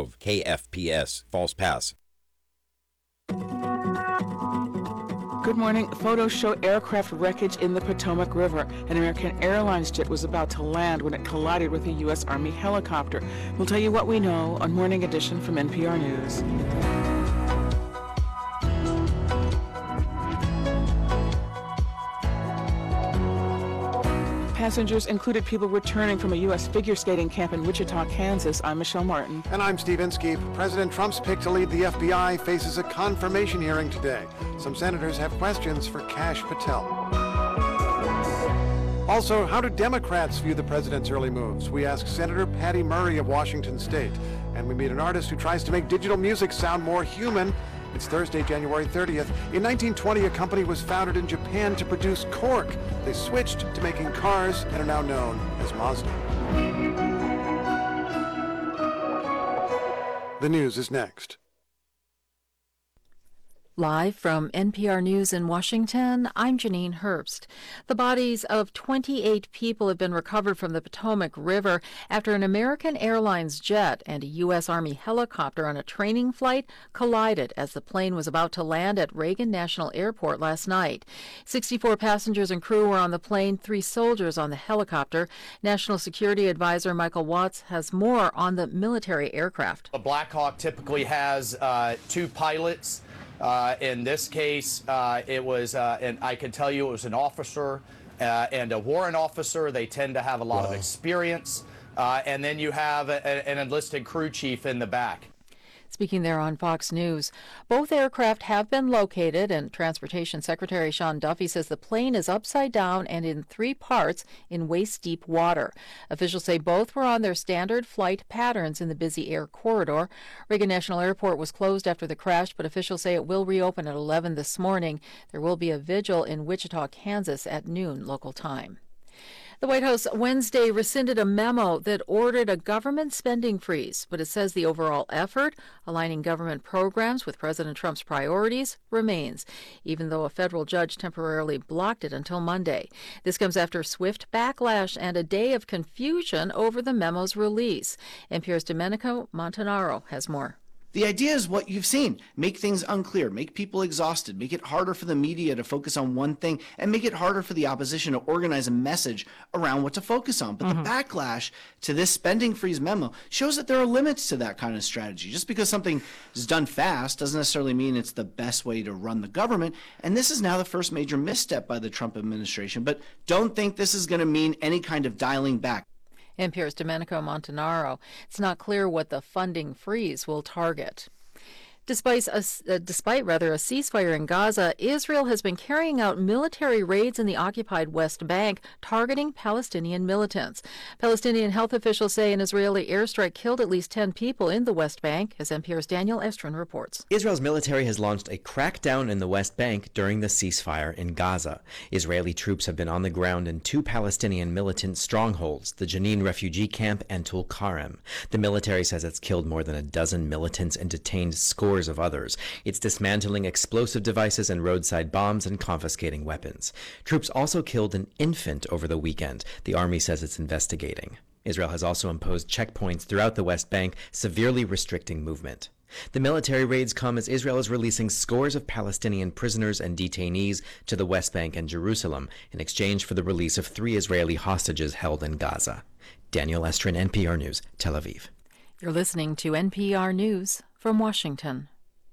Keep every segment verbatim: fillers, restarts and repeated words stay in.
Grove, K F P S, Falls Pass. Good morning. Photos show aircraft wreckage in the Potomac River. An American Airlines jet was about to land when it collided with a U S Army helicopter. We'll tell you what we know on Morning Edition from N P R News. Passengers included people returning from a U S figure skating camp in Wichita, Kansas. I'm Michelle Martin. And I'm Steve Inskeep. President Trump's pick to lead the F B I faces a confirmation hearing today. Some senators have questions for Kash Patel. Also, how do Democrats view the president's early moves? We ask Senator Patty Murray of Washington State. And we meet an artist who tries to make digital music sound more human. It's Thursday, January thirtieth. In nineteen twenty, a company was founded in Japan to produce cork. They switched to making cars and are now known as Mazda. The news is next. Live from N P R News in Washington, I'm Janine Herbst. The bodies of twenty-eight people have been recovered from the Potomac River after an American Airlines jet and a U S Army helicopter on a training flight collided as the plane was about to land at Reagan National Airport last night. sixty-four passengers and crew were on the plane, three soldiers on the helicopter. National Security Advisor Michael Watts has more on the military aircraft. A Black Hawk typically has uh, two pilots. Uh, in this case, uh, it was, uh, and I can tell you it was an officer uh, and a warrant officer. They tend to have a lot wow. of experience. Uh, and then you have a, an enlisted crew chief in the back. Speaking there on Fox News, both aircraft have been located, and Transportation Secretary Sean Duffy says the plane is upside down and in three parts in waist-deep water. Officials say both were on their standard flight patterns in the busy air corridor. Reagan National Airport was closed after the crash, but officials say it will reopen at eleven this morning. There will be a vigil in Wichita, Kansas at noon local time. The White House Wednesday rescinded a memo that ordered a government spending freeze, but it says the overall effort, aligning government programs with President Trump's priorities, remains, even though a federal judge temporarily blocked it until Monday. This comes after swift backlash and a day of confusion over the memo's release. N P R's Domenico Montanaro has more. The idea is what you've seen. Make things unclear, make people exhausted, make it harder for the media to focus on one thing, and make it harder for the opposition to organize a message around what to focus on. But mm-hmm. the backlash to this spending freeze memo shows that there are limits to that kind of strategy. Just because something is done fast doesn't necessarily mean it's the best way to run the government. And this is now the first major misstep by the Trump administration. But don't think this is going to mean any kind of dialing back. N P R's Domenico Montanaro. It's not clear what the funding freeze will target. Despite a, uh, despite rather a ceasefire in Gaza, Israel has been carrying out military raids in the occupied West Bank, targeting Palestinian militants. Palestinian health officials say an Israeli airstrike killed at least ten people in the West Bank, as N P R's Daniel Estrin reports. Israel's military has launched a crackdown in the West Bank during the ceasefire in Gaza. Israeli troops have been on the ground in two Palestinian militant strongholds, the Jenin refugee camp and Tul Karem. The military says it's killed more than a dozen militants and detained scores of others. It's dismantling explosive devices and roadside bombs and confiscating weapons. Troops also killed an infant over the weekend. The army says it's investigating. Israel has also imposed checkpoints throughout the West Bank, severely restricting movement. The military raids come as Israel is releasing scores of Palestinian prisoners and detainees to the West Bank and Jerusalem in exchange for the release of three Israeli hostages held in Gaza. Daniel Estrin, N P R News, Tel Aviv. You're listening to N P R News from Washington.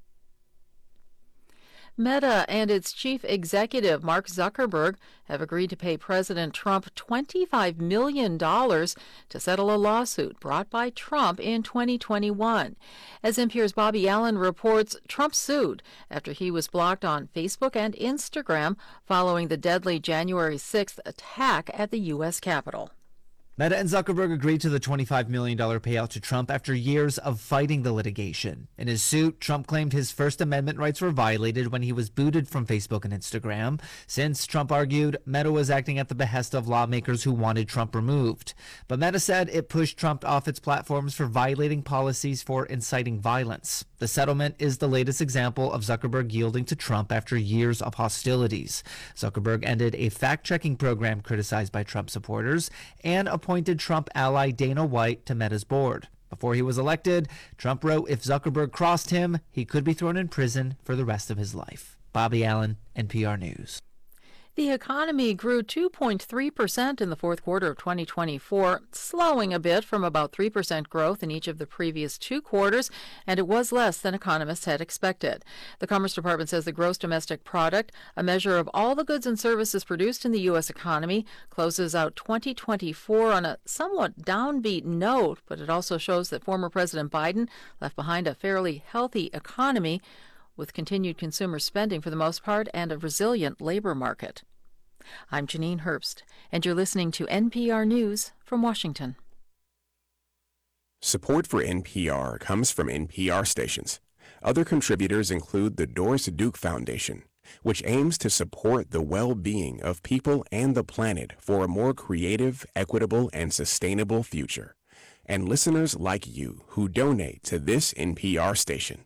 Meta and its chief executive, Mark Zuckerberg, have agreed to pay President Trump twenty-five million dollars to settle a lawsuit brought by Trump in twenty twenty-one. As N P R's Bobby Allen reports, Trump sued after he was blocked on Facebook and Instagram following the deadly January sixth attack at the U S Capitol. Meta and Zuckerberg agreed to the twenty-five million dollars payout to Trump after years of fighting the litigation. In his suit, Trump claimed his First Amendment rights were violated when he was booted from Facebook and Instagram. Since, Trump argued, Meta was acting at the behest of lawmakers who wanted Trump removed. But Meta said it pushed Trump off its platforms for violating policies for inciting violence. The settlement is the latest example of Zuckerberg yielding to Trump after years of hostilities. Zuckerberg ended a fact-checking program criticized by Trump supporters and appointed Trump ally Dana White to Meta's board. Before he was elected, Trump wrote if Zuckerberg crossed him, he could be thrown in prison for the rest of his life. Bobby Allen, N P R News. The economy grew two point three percent in the fourth quarter of twenty twenty-four, slowing a bit from about three percent growth in each of the previous two quarters, and it was less than economists had expected. The Commerce Department says the gross domestic product, a measure of all the goods and services produced in the U S economy, closes out twenty twenty-four on a somewhat downbeat note, but it also shows that former President Biden left behind a fairly healthy economy with continued consumer spending for the most part and a resilient labor market. I'm Janine Herbst, and you're listening to N P R News from Washington. Support for N P R comes from N P R stations. Other contributors include the Doris Duke Foundation, which aims to support the well-being of people and the planet for a more creative, equitable, and sustainable future, and listeners like you who donate to this N P R station.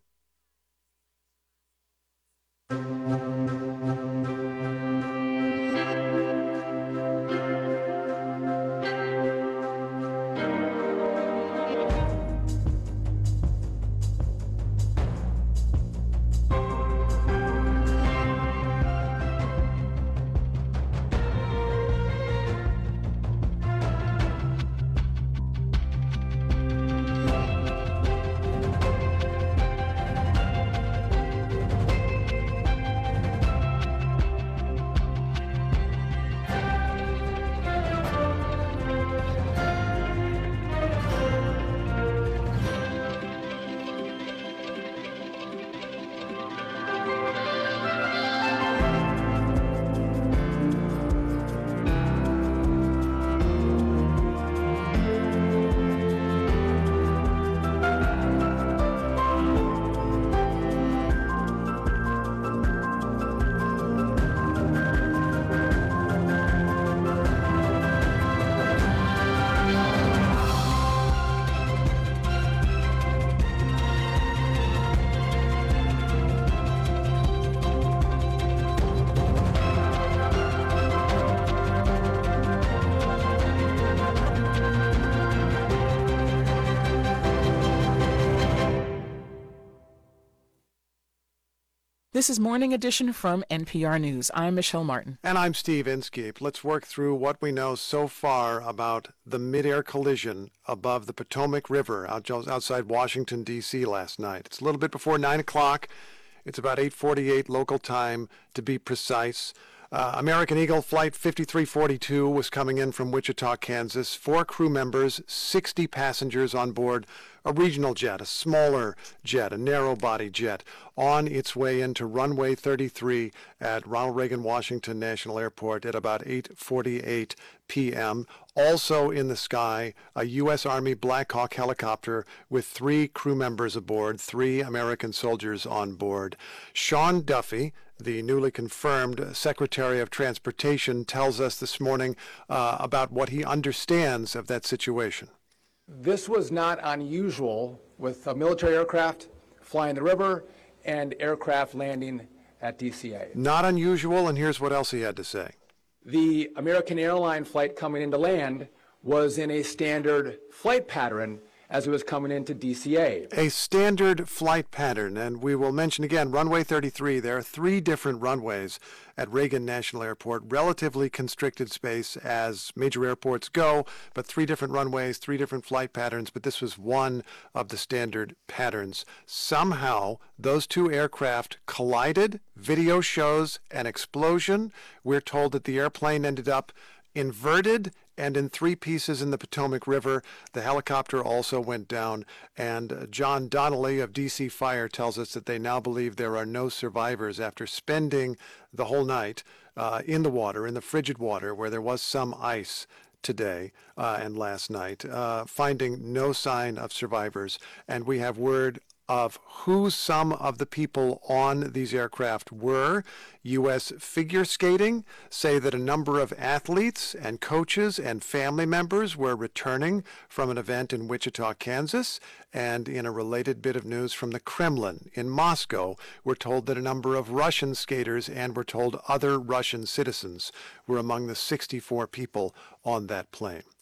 This is Morning Edition from N P R News. I'm Michelle Martin. And I'm Steve Inskeep. Let's work through what we know so far about the mid-air collision above the Potomac River out, outside Washington, D C last night. It's a little bit before nine o'clock. It's about eight forty-eight local time, to be precise. Uh, American Eagle Flight fifty-three forty-two was coming in from Wichita, Kansas. Four crew members, sixty passengers on board a regional jet, a smaller jet, a narrow-body jet, on its way into runway thirty-three at Ronald Reagan Washington National Airport at about eight forty-eight p.m. Also in the sky, a U S Army Black Hawk helicopter with three crew members aboard, three American soldiers on board. Sean Duffy, the newly confirmed Secretary of Transportation, tells us this morning uh, about what he understands of that situation. This was not unusual with a military aircraft flying the river and aircraft landing at D C A. Not unusual, and here's what else he had to say. The American airline flight coming into land was in a standard flight pattern as it was coming into D C A. A standard flight pattern, and we will mention again, runway thirty-three, there are three different runways at Reagan National Airport, relatively constricted space as major airports go, but three different runways, three different flight patterns, but this was one of the standard patterns. Somehow, those two aircraft collided. Video shows an explosion. We're told that the airplane ended up inverted and in three pieces in the Potomac River. The helicopter also went down, and John Donnelly of D C Fire tells us that they now believe there are no survivors after spending the whole night uh, in the water, in the frigid water, where there was some ice today uh, and last night, uh, finding no sign of survivors. And we have word of who some of the people on these aircraft were. U S Figure Skating say that a number of athletes and coaches and family members were returning from an event in Wichita, Kansas. And in a related bit of news from the Kremlin in Moscow, we're told that a number of Russian skaters and we're told other Russian citizens were among the sixty-four people on that plane.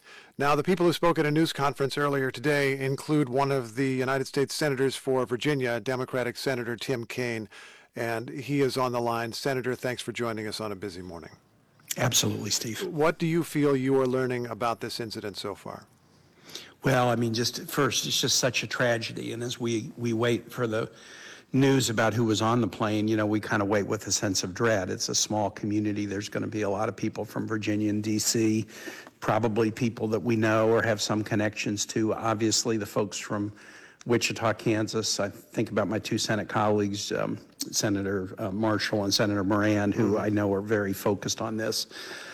Now, the people who spoke at a news conference earlier today include one of the United States senators for Virginia, Democratic Senator Tim Kaine, and he is on the line. Senator, thanks for joining us on a busy morning. Absolutely, Steve. What do you feel you are learning about this incident so far? Well, I mean, just first, it's just such a tragedy. And as we, we wait for the news about who was on the plane, you know, we kind of wait with a sense of dread. It's a small community. There's going to be a lot of people from Virginia and D C, probably people that we know or have some connections to. Obviously, the folks from Wichita, Kansas. I think about my two Senate colleagues, um, Senator uh, Marshall and Senator Moran, who I know are very focused on this.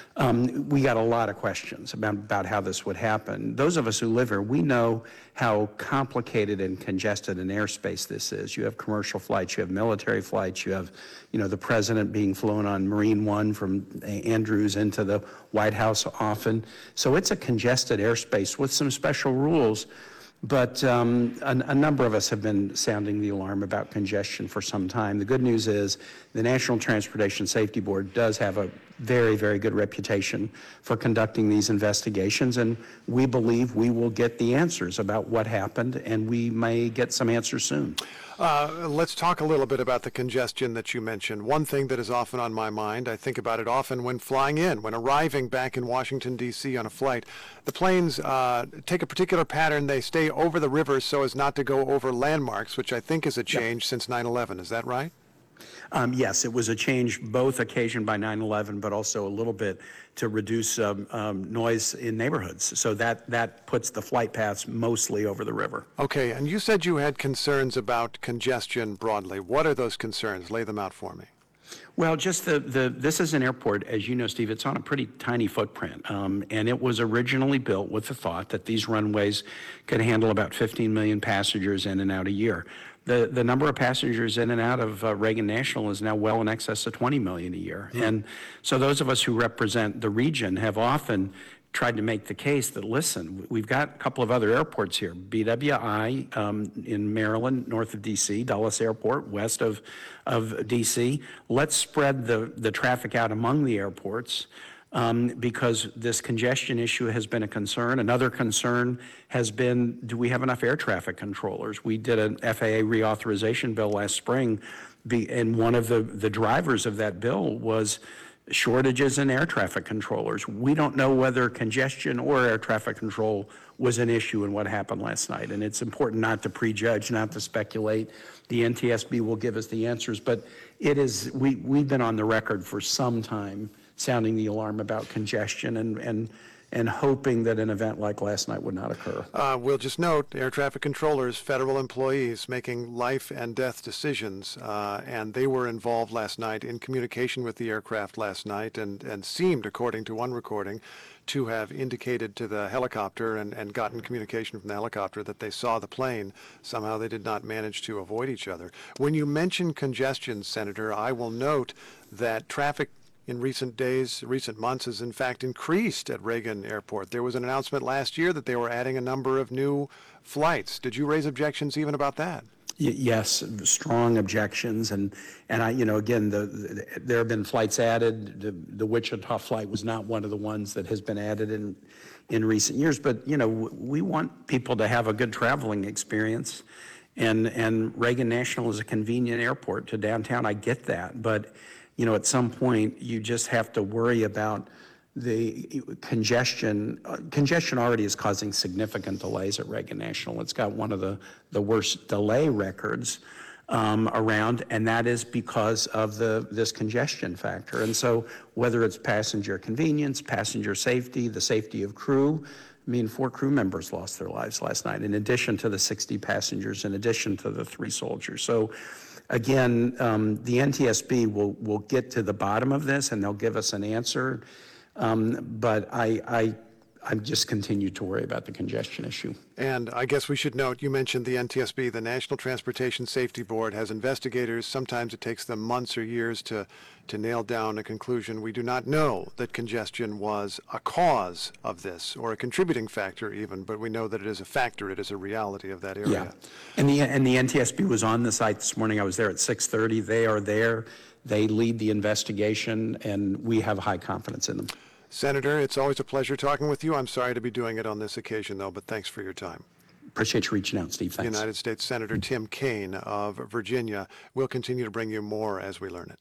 Um, we got a lot of questions about, about how this would happen. Those of us who live here, we know how complicated and congested an airspace this is. You have commercial flights, you have military flights, you have, you know, the president being flown on Marine One from Andrews into the White House often. So it's a congested airspace with some special rules. But um, a, a number of us have been sounding the alarm about congestion for some time. The good news is the National Transportation Safety Board does have a very, very good reputation for conducting these investigations, and we believe we will get the answers about what happened, and we may get some answers soon. Uh, let's talk a little bit about the congestion that you mentioned. One thing that is often on my mind, I think about it often when flying in, when arriving back in Washington, D C on a flight. The planes uh, take a particular pattern. They stay over the river so as not to go over landmarks, which I think is a change yep. since nine eleven. Is that right? Um, yes, it was a change both occasioned by nine eleven, but also a little bit to reduce um, um, noise in neighborhoods. So that, that puts the flight paths mostly over the river. Okay, and you said you had concerns about congestion broadly. What are those concerns? Lay them out for me. Well, just the, the this is an airport, as you know, Steve, it's on a pretty tiny footprint. Um, and it was originally built with the thought that these runways could handle about fifteen million passengers in and out a year. The, the number of passengers in and out of uh, Reagan National is now well in excess of twenty million a year. Mm. And so those of us who represent the region have often tried to make the case that, listen, we've got a couple of other airports here. B W I um, in Maryland, north of D C, Dulles Airport, west of, of D C. Let's spread the, the traffic out among the airports. Um, because this congestion issue has been a concern. Another concern has been, do we have enough air traffic controllers? We did an F A A reauthorization bill last spring, be, and one of the, the drivers of that bill was shortages in air traffic controllers. We don't know whether congestion or air traffic control was an issue in what happened last night, and it's important not to prejudge, not to speculate. The N T S B will give us the answers, but it is, we, we've been on the record for some time sounding the alarm about congestion and, and, and hoping that an event like last night would not occur. Uh, we'll just note, air traffic controllers, federal employees making life and death decisions, uh, and they were involved last night in communication with the aircraft last night and, and seemed, according to one recording, to have indicated to the helicopter and, and gotten communication from the helicopter that they saw the plane. Somehow they did not manage to avoid each other. When you mention congestion, Senator, I will note that traffic in recent days, recent months, has in fact increased at Reagan Airport. There was an announcement last year that they were adding a number of new flights. Did you raise objections even about that? Y- yes, strong objections, and and I, you know, again, the, the there have been flights added. The, the Wichita flight was not one of the ones that has been added in in recent years. But you know, w- we want people to have a good traveling experience, and and Reagan National is a convenient airport to downtown. I get that, but you know, at some point, you just have to worry about the congestion. Uh, congestion already is causing significant delays at Reagan National. It's got one of the, the worst delay records um, around, and that is because of the this congestion factor. And so whether it's passenger convenience, passenger safety, the safety of crew, I mean, four crew members lost their lives last night, in addition to the sixty passengers, in addition to the three soldiers. So again, um, the N T S B will, will get to the bottom of this, and they'll give us an answer. Um, but I, I, I just continue to worry about the congestion issue. And I guess we should note, you mentioned the N T S B, the National Transportation Safety Board, has investigators. Sometimes it takes them months or years to, to nail down a conclusion. We do not know that congestion was a cause of this or a contributing factor even, but we know that it is a factor. It is a reality of that area. Yeah, and the, and the N T S B was on the site this morning. I was there at six thirty. They are there. They lead the investigation, and we have high confidence in them. Senator, it's always a pleasure talking with you. I'm sorry to be doing it on this occasion, though, but thanks for your time. Appreciate you reaching out, Steve. Thanks. United States Senator Tim Kaine of Virginia. We'll continue to bring you more as we learn it.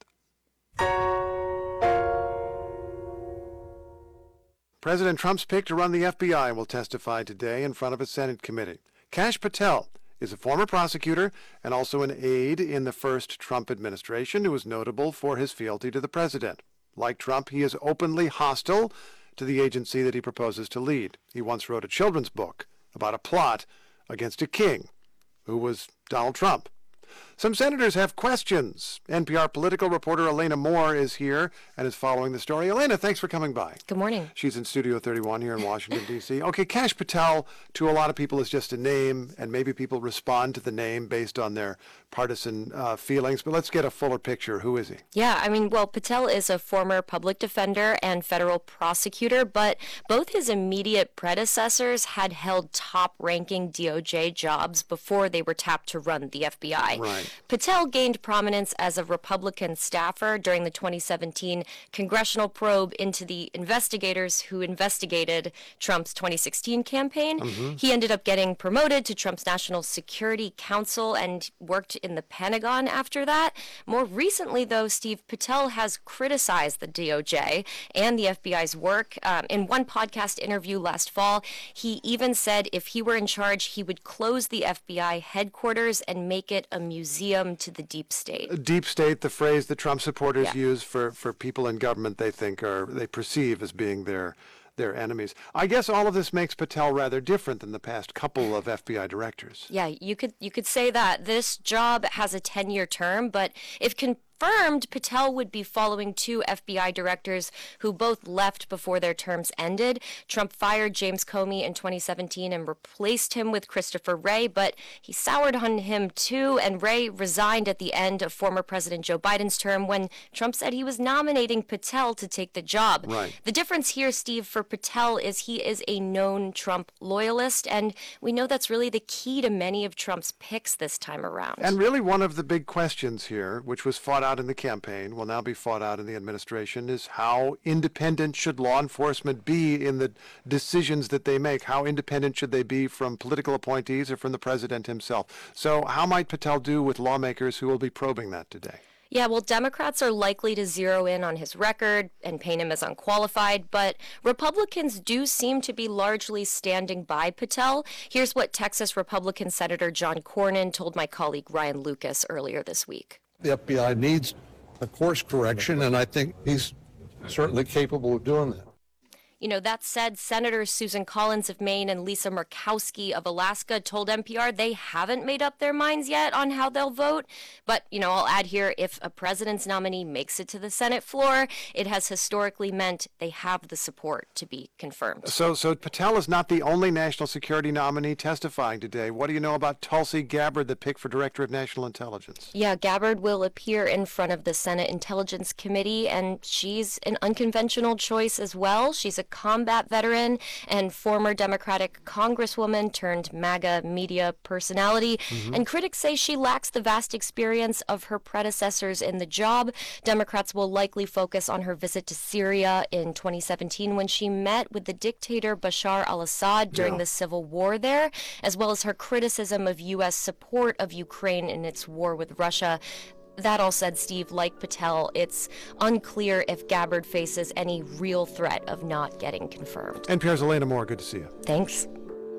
President Trump's pick to run the F B I will testify today in front of a Senate committee. Kash Patel is a former prosecutor and also an aide in the first Trump administration who is notable for his fealty to the president. Like Trump, he is openly hostile to the agency that he proposes to lead. He once wrote a children's book about a plot against a king, who was Donald Trump. Some senators have questions. N P R political reporter Elena Moore is here and is following the story. Elena, thanks for coming by. Good morning. She's in Studio thirty-one here in Washington, D C Okay, Kash Patel, to a lot of people, is just a name, and maybe people respond to the name based on their partisan uh, feelings. But let's get a fuller picture. Who is he? Yeah, I mean, well, Patel is a former public defender and federal prosecutor, but both his immediate predecessors had held top-ranking D O J jobs before they were tapped to run the F B I. Right. Patel gained prominence as a Republican staffer during the twenty seventeen congressional probe into the investigators who investigated Trump's twenty sixteen campaign. Mm-hmm. He ended up getting promoted to Trump's National Security Council and worked in the Pentagon after that. More recently, though, Steve, Patel has criticized the D O J and the F B I's work. Um, in one podcast interview last fall, he even said if he were in charge, he would close the F B I headquarters and make it a museum to the deep state. Deep state, the phrase that Trump supporters Yeah. use for, for people in government they think are, they perceive as being their their enemies. I guess all of this makes Patel rather different than the past couple of F B I directors. Yeah, you could you could say that. This job has a ten-year term, but if confirmed, Patel would be following two F B I directors who both left before their terms ended. Trump fired James Comey in twenty seventeen and replaced him with Christopher Wray, but he soured on him too, and Wray resigned at the end of former President Joe Biden's term when Trump said he was nominating Patel to take the job. Right. The difference here, Steve, for Patel is he is a known Trump loyalist, and we know that's really the key to many of Trump's picks this time around. And really one of the big questions here, which was fought out in the campaign, will now be fought out in the administration, is how independent should law enforcement be in the decisions that they make? How independent should they be from political appointees or from the president himself? So how might Patel do with lawmakers who will be probing that today? Yeah, well, Democrats are likely to zero in on his record and paint him as unqualified, but Republicans do seem to be largely standing by Patel. Here's what Texas Republican Senator John Cornyn told my colleague Ryan Lucas earlier this week. The F B I needs a course correction, and I think he's certainly capable of doing that. You know, that said, Senators Susan Collins of Maine and Lisa Murkowski of Alaska told N P R they haven't made up their minds yet on how they'll vote. But, you know, I'll add here, if a president's nominee makes it to the Senate floor, it has historically meant they have the support to be confirmed. So, so Patel is not the only national security nominee testifying today. What do you know about Tulsi Gabbard, the pick for Director of National Intelligence? Yeah, Gabbard will appear in front of the Senate Intelligence Committee, and she's an unconventional choice as well. She's a combat veteran and former Democratic congresswoman turned MAGA media personality. Mm-hmm. And critics say she lacks the vast experience of her predecessors in the job. Democrats will likely focus on her visit to Syria in twenty seventeen when she met with the dictator Bashar al-Assad during Yeah. the civil war there, as well as her criticism of U S support of Ukraine in its war with Russia. That all said, Steve, like Patel, it's unclear if Gabbard faces any real threat of not getting confirmed. N P R's Elena Moore, good to see you. Thanks.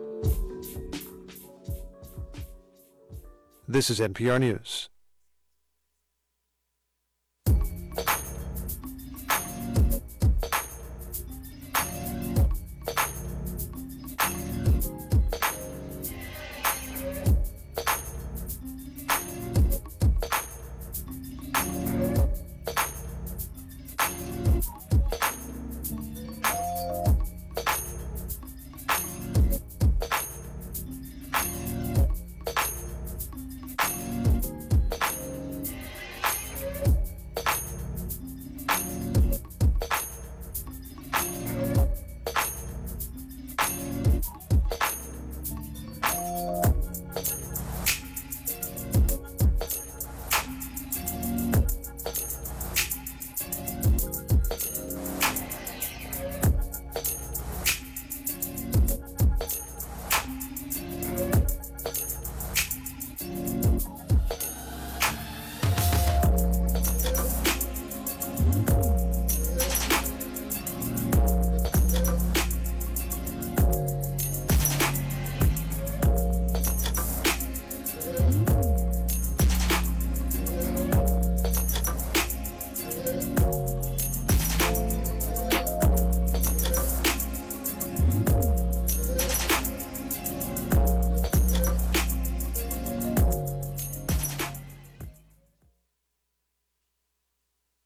This is N P R News.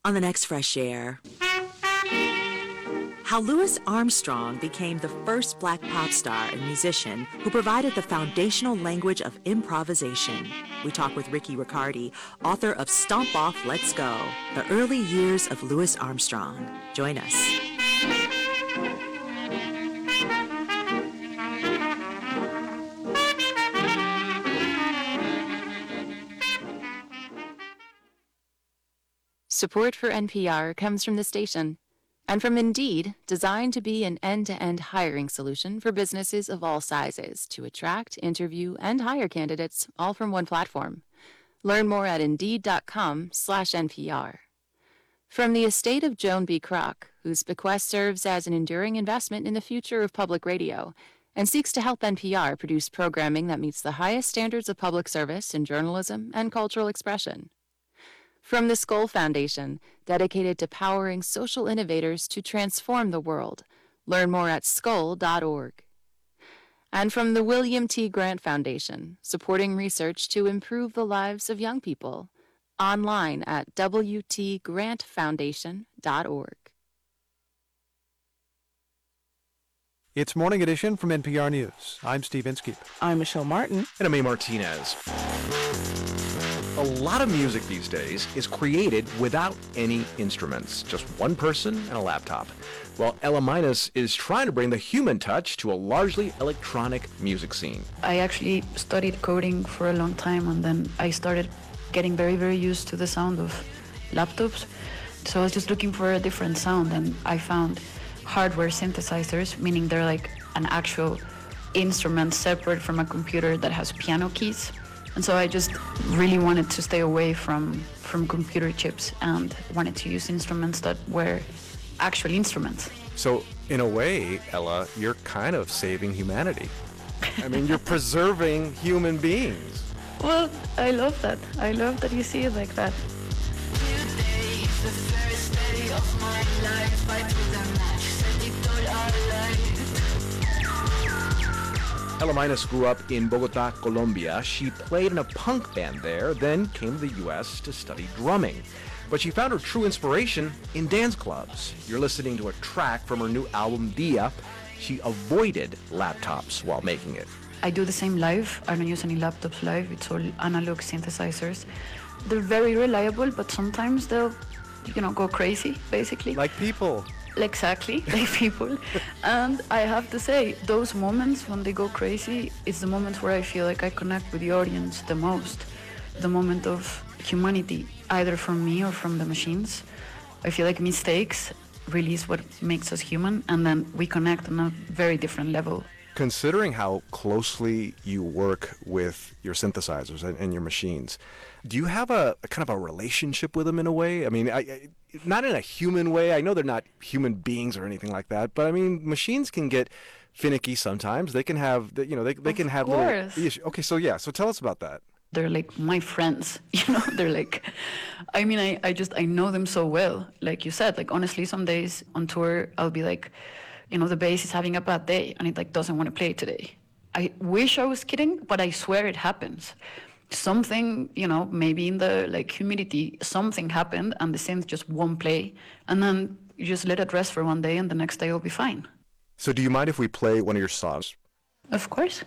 on the next Fresh Air. How Louis Armstrong became the first black pop star and musician who provided the foundational language of improvisation. We talk with Ricky Riccardi, author of Stomp Off, Let's Go, The Early Years of Louis Armstrong. Join us. Support for N P R comes from the station and from Indeed, designed to be an end-to-end hiring solution for businesses of all sizes to attract, interview, and hire candidates all from one platform. Learn more at Indeed.com slash NPR. From the estate of Joan B. Kroc, whose bequest serves as an enduring investment in the future of public radio and seeks to help N P R produce programming that meets the highest standards of public service in journalism and cultural expression. From the Skoll Foundation, dedicated to powering social innovators to transform the world. Learn more at skoll dot org. And from the William T. Grant Foundation, supporting research to improve the lives of young people. Online at w t grant foundation dot org. It's Morning Edition from N P R News. I'm Steve Inskeep. I'm Michelle Martin. And I'm A. Martinez. A lot of music these days is created without any instruments, just one person and a laptop. Well, Ella Minus is trying to bring the human touch to a largely electronic music scene. I actually studied coding for a long time, and then I started getting very, very used to the sound of laptops. So I was just looking for a different sound, and I found hardware synthesizers, meaning they're like an actual instrument separate from a computer that has piano keys. And so I just really wanted to stay away from, from computer chips and wanted to use instruments that were actual instruments. So in a way, Ella, you're kind of saving humanity. I mean, you're preserving human beings. Well, I love that. I love that you see it like that. Ella Minus grew up in Bogota, Colombia. She played in a punk band there, then came to the U S to study drumming. But she found her true inspiration in dance clubs. You're listening to a track from her new album, Dia. She avoided laptops while making it. I do the same live. I don't use any laptops live. It's all analog synthesizers. They're very reliable, but sometimes they'll, you know, go crazy, basically. Like people. Exactly, like people. And I have to say, those moments when they go crazy, it's the moments where I feel like I connect with the audience the most. The moment of humanity, either from me or from the machines. I feel like mistakes really is what makes us human, and then we connect on a very different level. Considering how closely you work with your synthesizers and, and your machines, do you have a, a kind of a relationship with them in a way? I mean, I, I, not in a human way. I know they're not human beings or anything like that, but I mean, machines can get finicky sometimes. They can have, you know, they they Of can have course. little issues. Okay, so yeah, so tell us about that. They're like my friends, you know, they're like, I mean, I, I just, I know them so well. Like you said, like honestly, some days on tour, I'll be like, you know, the bass is having a bad day and it like doesn't want to play today. I wish I was kidding, but I swear it happens. Something, you know, maybe in the like humidity, something happened and the synth just won't play. And then you just let it rest for one day and the next day it'll be fine. So do you mind if we play one of your songs? Of course.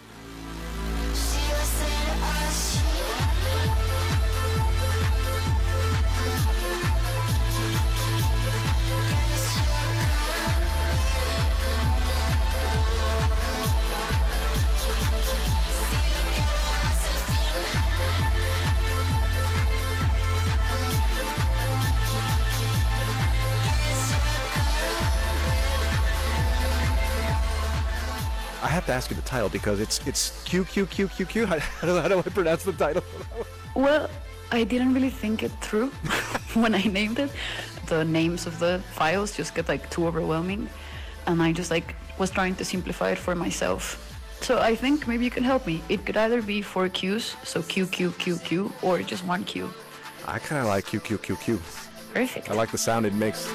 I have to ask you the title because it's it's Q Q Q Q Q. How, how, do, how do I pronounce the title? Well, I didn't really think it through when I named it. The names of the files just get like too overwhelming, and I just like was trying to simplify it for myself. So I think maybe you can help me. It could either be four Qs, so Q Q Q Q, or just one Q. I kind of like Q Q Q Q. Perfect. I like the sound it makes.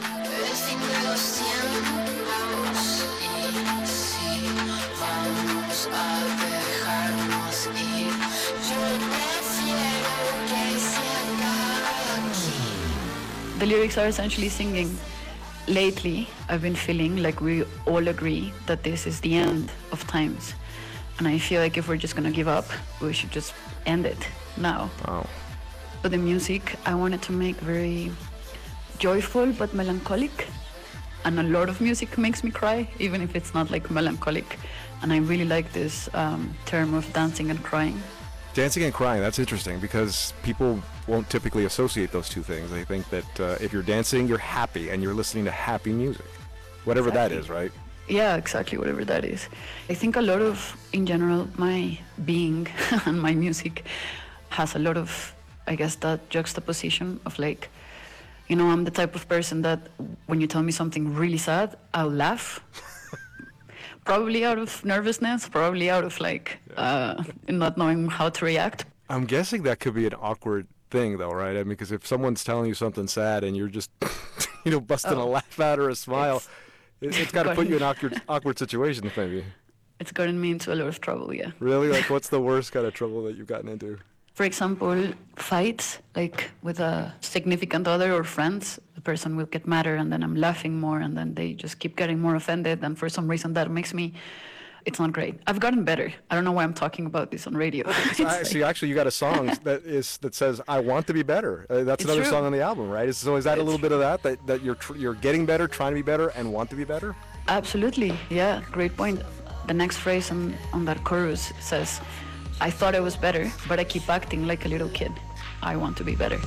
The lyrics are essentially singing, lately I've been feeling like we all agree that this is the end of times. And I feel like if we're just gonna give up, we should just end it now. Wow. But the music, I wanted to make very joyful but melancholic. And a lot of music makes me cry, even if it's not like melancholic. And I really like this um, term of dancing and crying. Dancing and crying, that's interesting because people won't typically associate those two things. They think that uh, if you're dancing, you're happy and you're listening to happy music. Whatever Exactly. that is, right? Yeah, exactly, whatever that is. I think a lot of, in general, my being and my music has a lot of, I guess, that juxtaposition of like, you know, I'm the type of person that when you tell me something really sad, I'll laugh. Probably out of nervousness, probably out of like uh, not knowing how to react. I'm guessing that could be an awkward thing, though, right? I mean, because if someone's telling you something sad and you're just, you know, busting Oh. a laugh out or a smile, it, it's got to put you in gotten- awkward, awkward situations, maybe. It's gotten me into a lot of trouble, yeah. Really? Like, what's the worst kind of trouble that you've gotten into? For example, fights, like with a significant other or friends, the person will get madder and then I'm laughing more and then they just keep getting more offended and for some reason that makes me, it's not great. I've gotten better. I don't know why I'm talking about this on radio. It's I, like- see, actually, you got a song that is that says "I want to be better." Uh, that's It's another true. song on the album, right? Is, so is that a little bit of that that, that you're tr- you're getting better, trying to be better, and want to be better? Absolutely, yeah, great point. The next phrase on, on that chorus says, I thought I was better, but I keep acting like a little kid. I want to be better.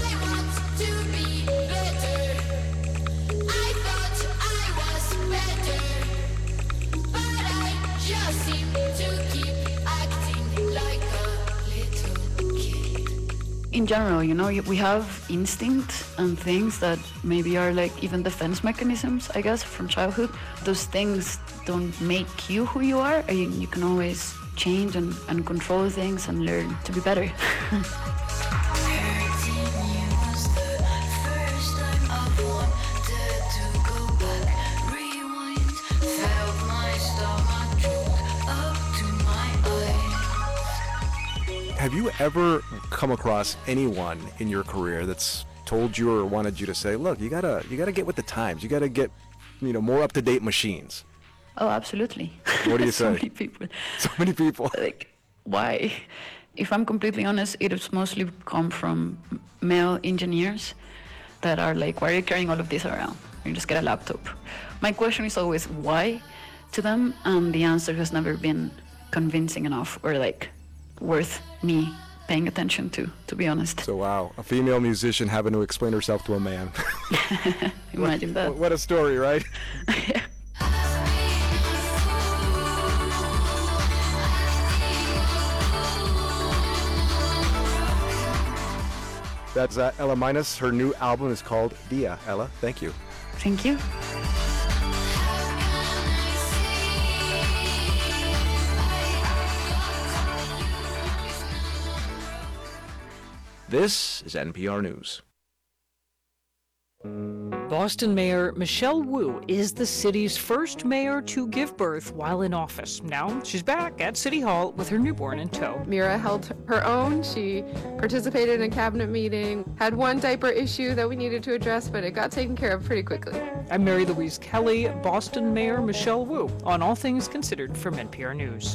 In general, you know, you- we have instinct and things that maybe are like even defense mechanisms, I guess, from childhood. Those things don't make you who you are. and You, you can always change and, and control things and learn to be better. Have you ever come across anyone in your career that's told you or wanted you to say, "Look, you gotta you gotta get with the times. You gotta get, you know, more up to date machines"? Oh, absolutely. What do you so say? many people. So many people. Like, why? If I'm completely honest, it has mostly come from male engineers that are like, why are you carrying all of this around? You just get a laptop. My question is always why to them, and the answer has never been convincing enough or like worth me paying attention to, to be honest. So wow, a female musician having to explain herself to a man. Imagine that. What a story, right? That's uh, Ella Minus. Her new album is called Dia. Ella, thank you. Thank you. This is N P R News. Boston Mayor Michelle Wu is the city's first mayor to give birth while in office. Now she's back at City Hall with her newborn in tow. Mira held her own. She participated in a cabinet meeting, had one diaper issue that we needed to address, but it got taken care of pretty quickly. I'm Mary Louise Kelly, Boston Mayor Michelle Wu, on All Things Considered from N P R News.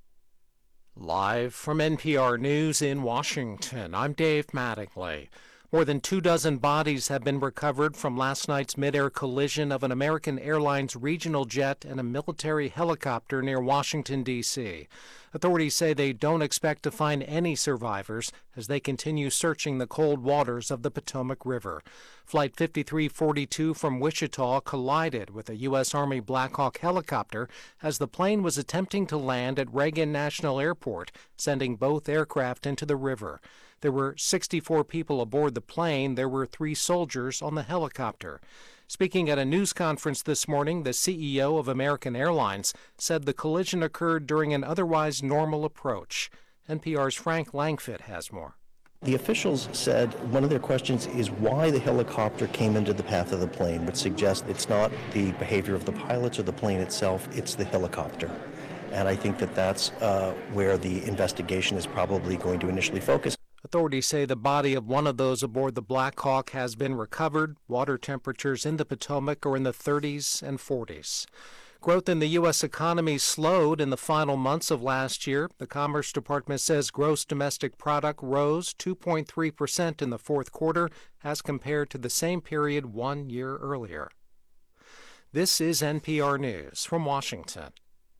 Live from N P R News in Washington, I'm Dave Mattingly. More than two dozen bodies have been recovered from last night's mid-air collision of an American Airlines regional jet and a military helicopter near Washington, D C Authorities say they don't expect to find any survivors as they continue searching the cold waters of the Potomac River. Flight fifty-three forty-two from Wichita collided with a U S. Army Black Hawk helicopter as the plane was attempting to land at Reagan National Airport, sending both aircraft into the river. There were sixty-four people aboard the plane. There were three soldiers on the helicopter. Speaking at a news conference this morning, the C E O of American Airlines said the collision occurred during an otherwise normal approach. N P R's Frank Langfitt has more. The officials said one of their questions is why the helicopter came into the path of the plane, which suggests it's not the behavior of the pilots or the plane itself, it's the helicopter. And I think that that's uh, where the investigation is probably going to initially focus. Authorities say the body of one of those aboard the Black Hawk has been recovered. Water temperatures in the Potomac are in the thirties and forties. Growth in the U S economy slowed in the final months of last year. The Commerce Department says gross domestic product rose two point three percent in the fourth quarter as compared to the same period one year earlier. This is N P R News from Washington.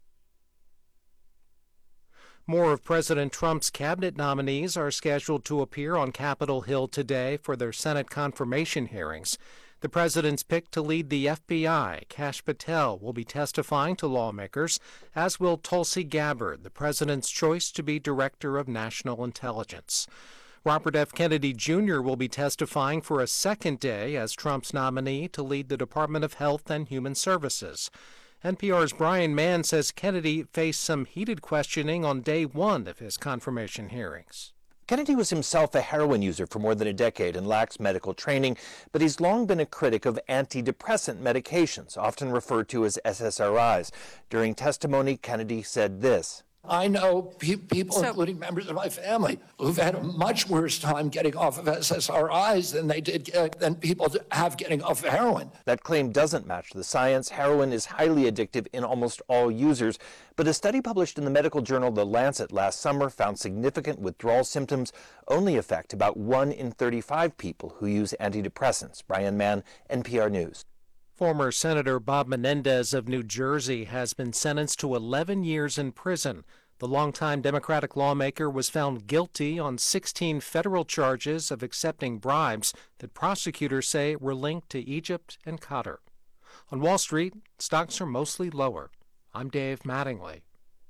More of President Trump's cabinet nominees are scheduled to appear on Capitol Hill today for their Senate confirmation hearings. The president's pick to lead the F B I, Kash Patel, will be testifying to lawmakers, as will Tulsi Gabbard, the president's choice to be Director of National Intelligence. Robert F. Kennedy Junior will be testifying for a second day as Trump's nominee to lead the Department of Health and Human Services. N P R's Brian Mann says Kennedy faced some heated questioning on day one of his confirmation hearings. Kennedy was himself a heroin user for more than a decade and lacks medical training, but he's long been a critic of antidepressant medications, often referred to as S S R Is. During testimony, Kennedy said this. I know pe- people, so, including members of my family, who've had a much worse time getting off of S S R Is than they did uh, than people have getting off of heroin. That claim doesn't match the science. Heroin is highly addictive in almost all users, but a study published in the medical journal The Lancet last summer found significant withdrawal symptoms only affect about one in thirty-five people who use antidepressants. Brian Mann, N P R News. Former Senator Bob Menendez of New Jersey has been sentenced to eleven years in prison. The longtime Democratic lawmaker was found guilty on sixteen federal charges of accepting bribes that prosecutors say were linked to Egypt and Qatar. On Wall Street, stocks are mostly lower. I'm Dave Mattingly.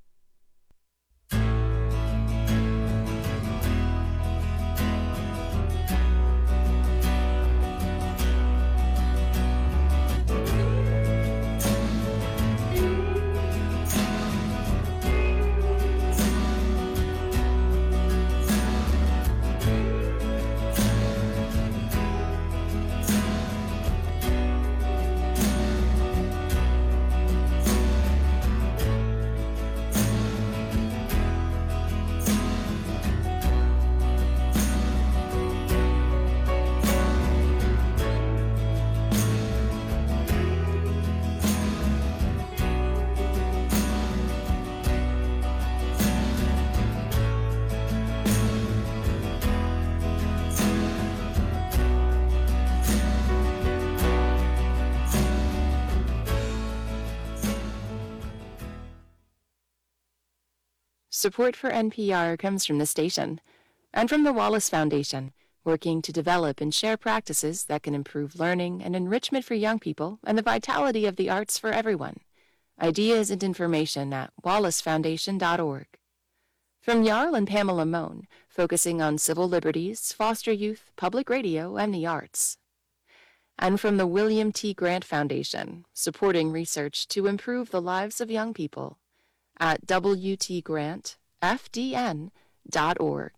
Support for N P R comes from the station and from the Wallace Foundation, working to develop and share practices that can improve learning and enrichment for young people and the vitality of the arts for everyone. Ideas and information at wallace foundation dot org. From Jarl and Pamela Mohn, focusing on civil liberties, foster youth, public radio, and the arts. And from the William T. Grant Foundation, supporting research to improve the lives of young people at w t grant f d n dot org.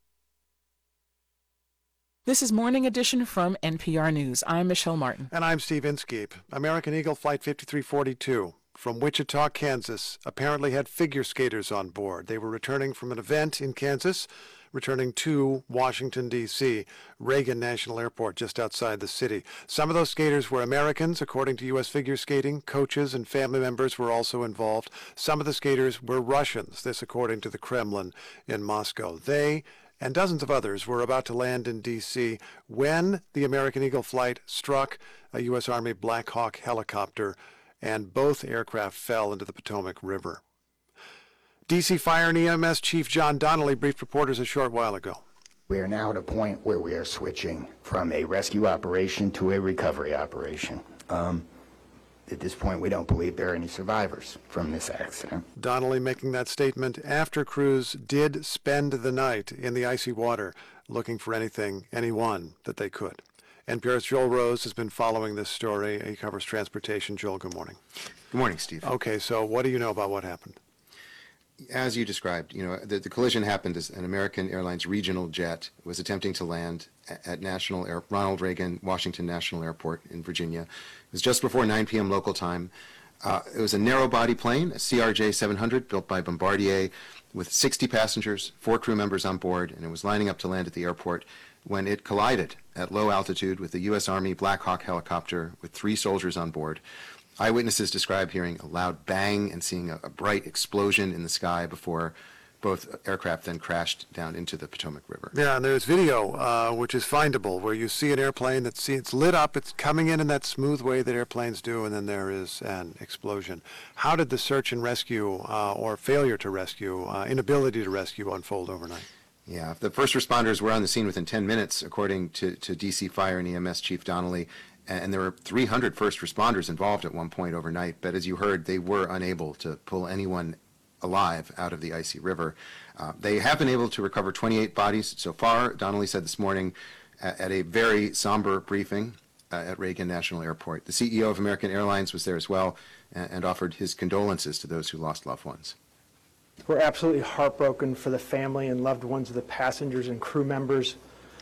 This is Morning Edition from N P R News. I'm Michelle Martin. And I'm Steve Inskeep. American Eagle Flight fifty-three forty-two from Wichita, Kansas, apparently had figure skaters on board. They were returning from an event in Kansas, returning to Washington, D C, Reagan National Airport just outside the city. Some of those skaters were Americans, according to U S Figure Skating. Coaches and family members were also involved. Some of the skaters were Russians, this according to the Kremlin in Moscow. They and dozens of others were about to land in D C when the American Eagle flight struck a U S Army Black Hawk helicopter, and both aircraft fell into the Potomac River. D C Fire and E M S Chief John Donnelly briefed reporters a short while ago. We are now at a point where we are switching from a rescue operation to a recovery operation. Um, At this point, we don't believe there are any survivors from this accident. Donnelly making that statement after crews did spend the night in the icy water looking for anything, anyone that they could. N P R's Joel Rose has been following this story. He covers transportation. Joel, good morning. Good morning, Steve. Okay, so what do you know about what happened? As you described, you know, the, the collision happened as an American Airlines regional jet was attempting to land at, at National Air, Ronald Reagan Washington National Airport in Virginia. It was just before nine p.m. local time. Uh, it was a narrow-body plane, a C R J seven hundred, built by Bombardier, with sixty passengers, four crew members on board, and it was lining up to land at the airport when it collided at low altitude with the U S Army Black Hawk helicopter with three soldiers on board. Eyewitnesses describe hearing a loud bang and seeing a, a bright explosion in the sky before both aircraft then crashed down into the Potomac River. Yeah, and there's video, uh, which is findable, where you see an airplane that's see, it's lit up, it's coming in in that smooth way that airplanes do, and then there is an explosion. How did the search and rescue, uh, or failure to rescue, uh, inability to rescue unfold overnight? Yeah, the first responders were on the scene within ten minutes, according to, to D C Fire and E M S Chief Donnelly. And there were three hundred first responders involved at one point overnight, but as you heard, they were unable to pull anyone alive out of the icy river. Uh, they have been able to recover twenty-eight bodies so far, Donnelly said this morning at, at a very somber briefing uh, at Reagan National Airport. The C E O of American Airlines was there as well and, and offered his condolences to those who lost loved ones. We're absolutely heartbroken for the family and loved ones of the passengers and crew members,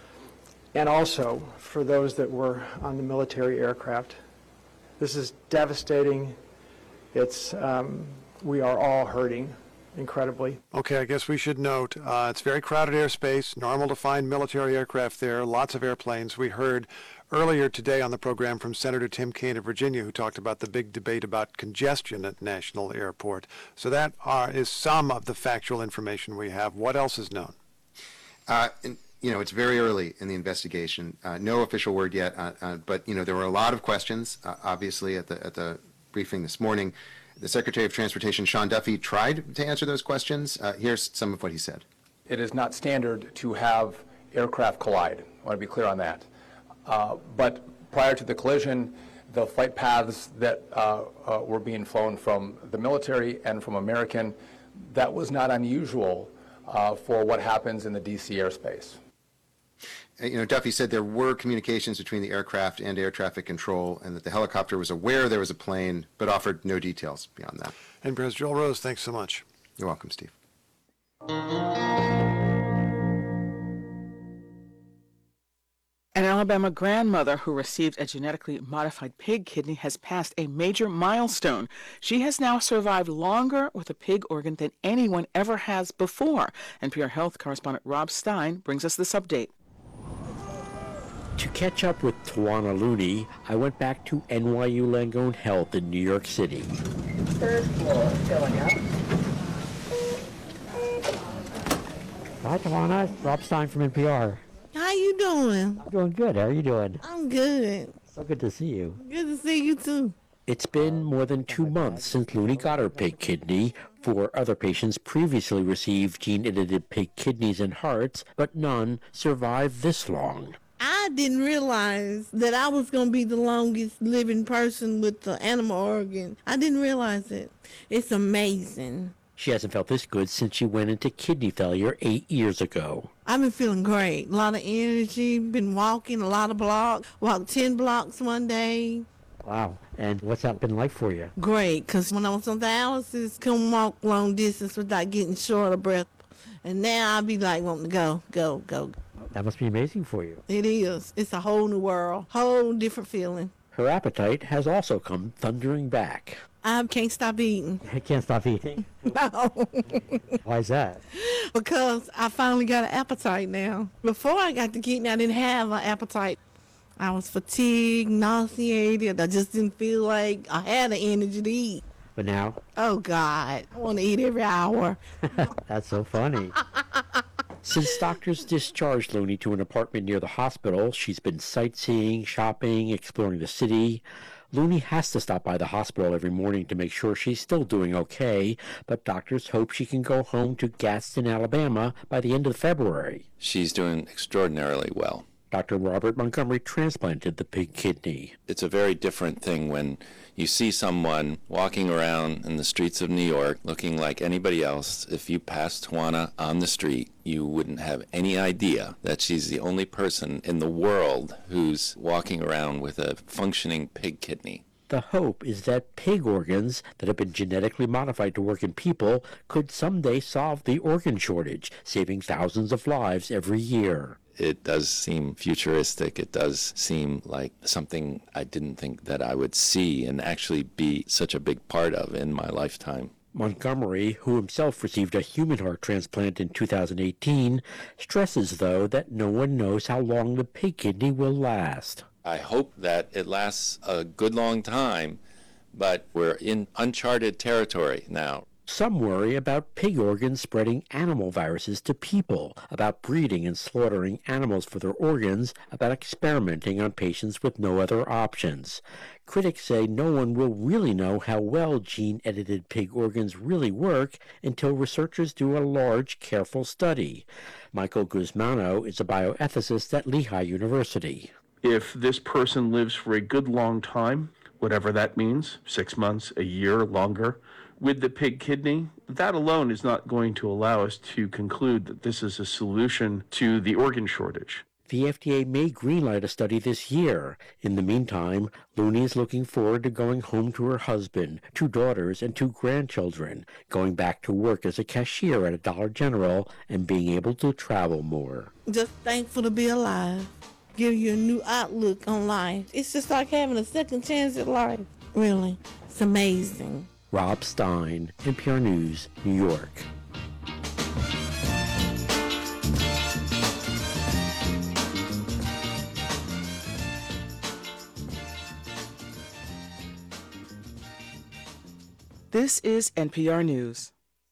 and also for those that were on the military aircraft. This is devastating. It's, um, we are all hurting incredibly. Okay, I guess we should note, uh, it's very crowded airspace, normal to find military aircraft there, lots of airplanes. We heard earlier today on the program from Senator Tim Kaine of Virginia, who talked about the big debate about congestion at National Airport. So that are, is some of the factual information we have. What else is known? Uh, in, You know, it's very early in the investigation. Uh, no official word yet, uh, uh, but you know, there were a lot of questions. Uh, obviously, at the at the briefing this morning, the Secretary of Transportation, Sean Duffy, tried to answer those questions. Uh, here's some of what he said. It is not standard to have aircraft collide. I want to be clear on that. Uh, but prior to the collision, the flight paths that uh, uh, were being flown from the military and from American, that was not unusual uh, for what happens in the D C airspace. You know, Duffy said there were communications between the aircraft and air traffic control, and that the helicopter was aware there was a plane, but offered no details beyond that. And President Joel Rose, thanks so much. You're welcome, Steve. An Alabama grandmother who received a genetically modified pig kidney has passed a major milestone. She has now survived longer with a pig organ than anyone ever has before. N P R Health correspondent Rob Stein brings us this update. To catch up with Tawana Looney, I went back to N Y U Langone Health in New York City. Third floor, going up. Hi, Tawana. Rob Stein from N P R. How you doing? I'm doing good. How are you doing? I'm good. So good to see you. Good to see you too. It's been more than two months since Looney got her pig kidney. Four other patients previously received gene-edited pig kidneys and hearts, but none survived this long. I didn't realize that I was going to be the longest living person with the animal organ. I didn't realize it. It's amazing. She hasn't felt this good since she went into kidney failure eight years ago. I've been feeling great. A lot of energy, been walking a lot of blocks, walked ten blocks one day. Wow. And what's that been like for you? Great, because when I was on dialysis, couldn't walk long distance without getting short of breath. And now I be like wanting to go, go, go. That must be amazing for you. It is. It's a whole new world, whole different feeling. Her appetite has also come thundering back. I can't stop eating. I can't stop eating? No. Why is that? Because I finally got an appetite now. Before I got the kidney, I didn't have an appetite. I was fatigued, nauseated. I just didn't feel like I had the energy to eat. But now? Oh, God. I want to eat every hour. That's so funny. Since doctors discharged Looney to an apartment near the hospital, she's been sightseeing, shopping, exploring the city. Looney has to stop by the hospital every morning to make sure she's still doing okay, but doctors hope she can go home to Gadsden, Alabama by the end of February. She's doing extraordinarily well. Doctor Robert Montgomery transplanted the pig kidney. It's a very different thing when you see someone walking around in the streets of New York looking like anybody else. If you passed Tawana on the street, you wouldn't have any idea that she's the only person in the world who's walking around with a functioning pig kidney. The hope is that pig organs that have been genetically modified to work in people could someday solve the organ shortage, saving thousands of lives every year. It does seem futuristic. It does seem like something I didn't think that I would see and actually be such a big part of in my lifetime. Montgomery, who himself received a human heart transplant in two thousand eighteen, stresses, though, that no one knows how long the pig kidney will last. I hope that it lasts a good long time, but we're in uncharted territory now. Some worry about pig organs spreading animal viruses to people, about breeding and slaughtering animals for their organs, about experimenting on patients with no other options. Critics say no one will really know how well gene-edited pig organs really work until researchers do a large, careful study. Michael Guzmano is a bioethicist at Lehigh University. If this person lives for a good long time, whatever that means, six months, a year, longer, with the pig kidney, that alone is not going to allow us to conclude that this is a solution to the organ shortage. The F D A may greenlight a study this year. In the meantime, Looney is looking forward to going home to her husband, two daughters, and two grandchildren, going back to work as a cashier at a Dollar General, and being able to travel more. Just thankful to be alive. Give you a new outlook on life. It's just like having a second chance at life. Really, it's amazing. Rob Stein, N P R News, New York. This is N P R News.